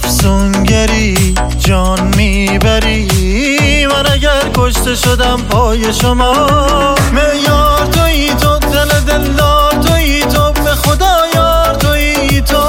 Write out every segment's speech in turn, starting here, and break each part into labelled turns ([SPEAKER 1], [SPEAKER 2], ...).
[SPEAKER 1] افسونگری جان میبری. من اگر کشته شدم پای شما، معیار تویی تو، دل دلدار تویی تو، به خدا یار تویی تو،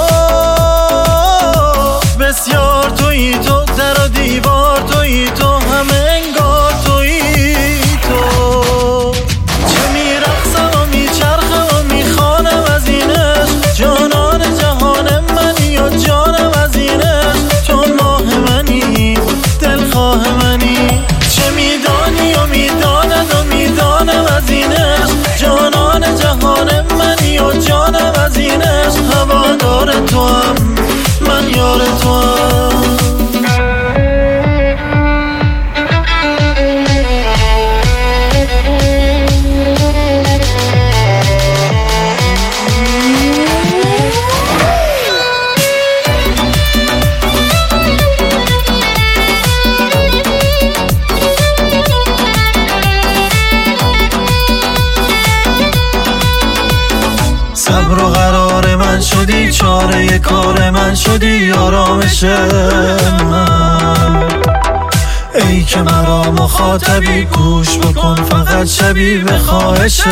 [SPEAKER 1] بسیار تویی تو، در و دیوار تویی تو، همه انگار تویی تو. چه میرقصم و میچرخم و میخوانم از این عشق، جانان جهان منی و جانم از این عشق. تو ماه منی، دلخواه منی، چه میدانی و میداند و میدانم از این عشق، جانان جهان منی و جانم از این عشق. هوادار تو هم، من یار تو هم. صبر و قرار من شدی، چاره کار من شدی، آرامش من. ای که مرا مخاطبی، گوش بکن فقط شبی به خواهش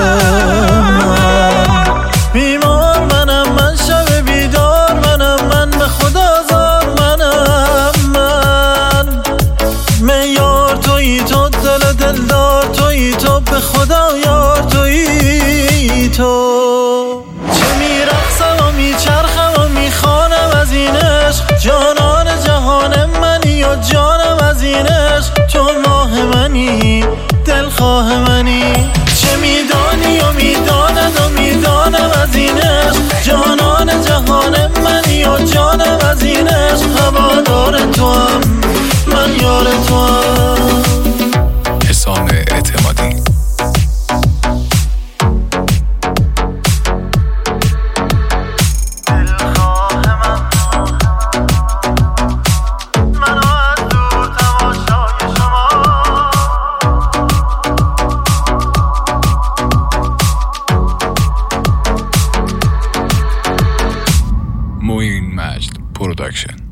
[SPEAKER 1] من. بیمار منم من، شب بیدار منم من، به خدا زار منم من. معیار تویی تو، دل دلدار تویی تو، به خدا یار تویی تو. چه میرقصم و میچرخم و میخوانم از این عشق، جانان جهان منی و جانم از این عشق. تو ماه منی، دلخواه منی، چه میدانی و میداند و میدانم از این عشق، جانان جهان منی و جانم از این عشق. هوادار تو هم، من یار تو هم.
[SPEAKER 2] حسام اعتمادی. موین مجد پروداکشن.